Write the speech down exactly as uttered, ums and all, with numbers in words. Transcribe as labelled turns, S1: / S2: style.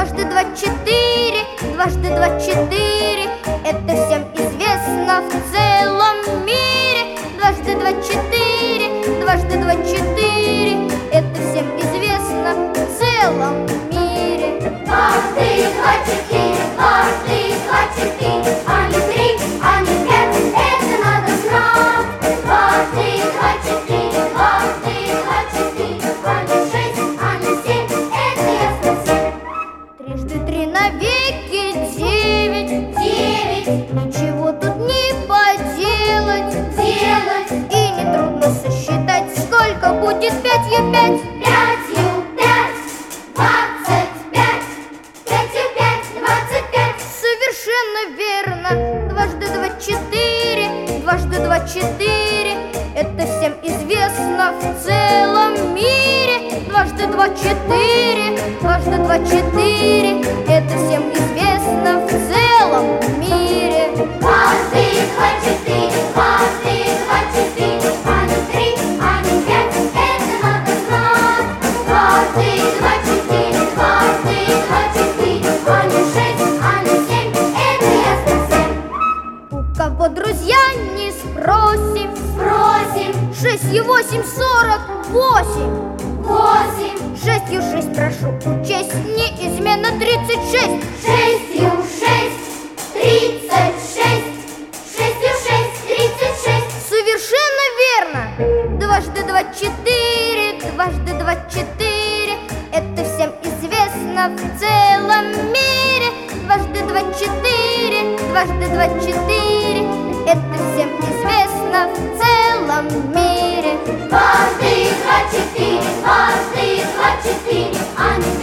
S1: Дважды два четыре, дважды два четыре. Это всем известно в целом мире. Дважды два четыре, дважды два четыре. Это всем известно в целом мире.
S2: Дважды два четыре, дважды два четыре. А не три, а не пять, это надо знать. Дважды два четыре, дважды два четыре. А не шесть, а не семь, это ясно всем.
S1: Трижды три навеки девять.
S2: Девять.
S1: Ничего тут не поделать.
S2: Делать.
S1: И нетрудно сосчитать, сколько будет пятью пять.
S2: Пятью пять, двадцать пять. Пятью пять, двадцать пять.
S1: Совершенно верно. Дважды два четыре, дважды два четыре. Это всем известно в целом мире. Дважды два четыре, дважды два четыре. Это всем известно в целом мире.
S2: Дважды два четыре, дважды два четыре. А не три, а не пять, это надо знать. Дважды два четыре, дважды два четыре. А не шесть, а не семь, это ясно всем.
S1: У кого друзья не спросим.
S2: Спросим.
S1: Шестью восемь сорок восемь.
S2: Восемь.
S1: Шестью шесть прошу учесть, неизменно тридцать шесть.
S2: Шестью шесть, тридцать шесть. Шестью шесть, тридцать шесть.
S1: Совершенно верно. Дважды два четыре, дважды два четыре. Это всем известно в целом мире. Дважды два четыре, дважды два четыре. Это всем известно в целом мире.
S2: Дважды два четыре, дважды два четыре. А не